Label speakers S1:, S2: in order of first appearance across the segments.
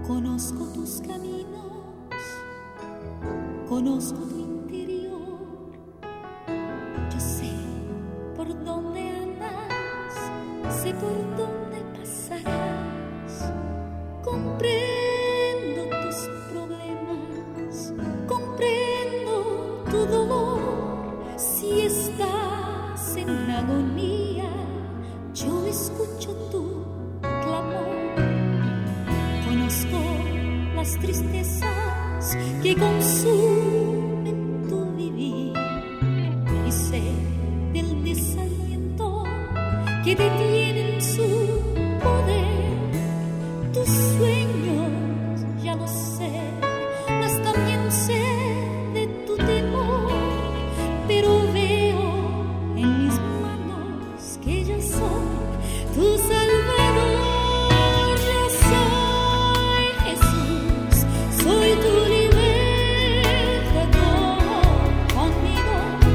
S1: Conozco tus caminos, conozco tu interior. Yo sé por dónde andas, sé por dónde pasarás. Comprendo tus problemas, comprendo tu dolor. Si estás en agonía, yo escucho tu clamor. Conozco las tristezas que consumen tu vivir y sé del desaliento que detienen su poder. Tus sueños ya lo sé, mas también sé de tu temor, pero veo en mis manos que yo soy tu Salvador. Soy tu libertador, conmigo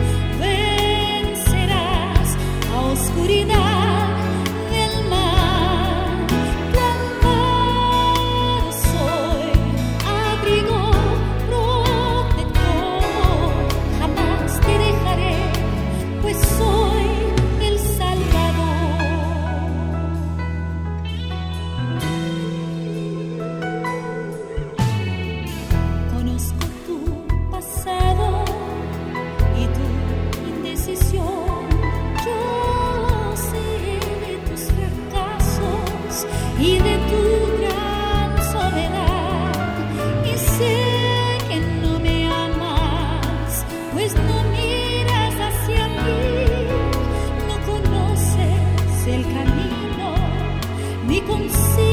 S1: vencerás la oscuridad del mar. Tu amparo soy, abrigo protector, jamás te dejaré, pues soy el Salvador. Conozco tu pasado y tu indecisión. Yo sé de tus fracasos y de tu gran soledad. Y sé que no me amas, pues no miras hacia mí. No conoces el camino, ni consigues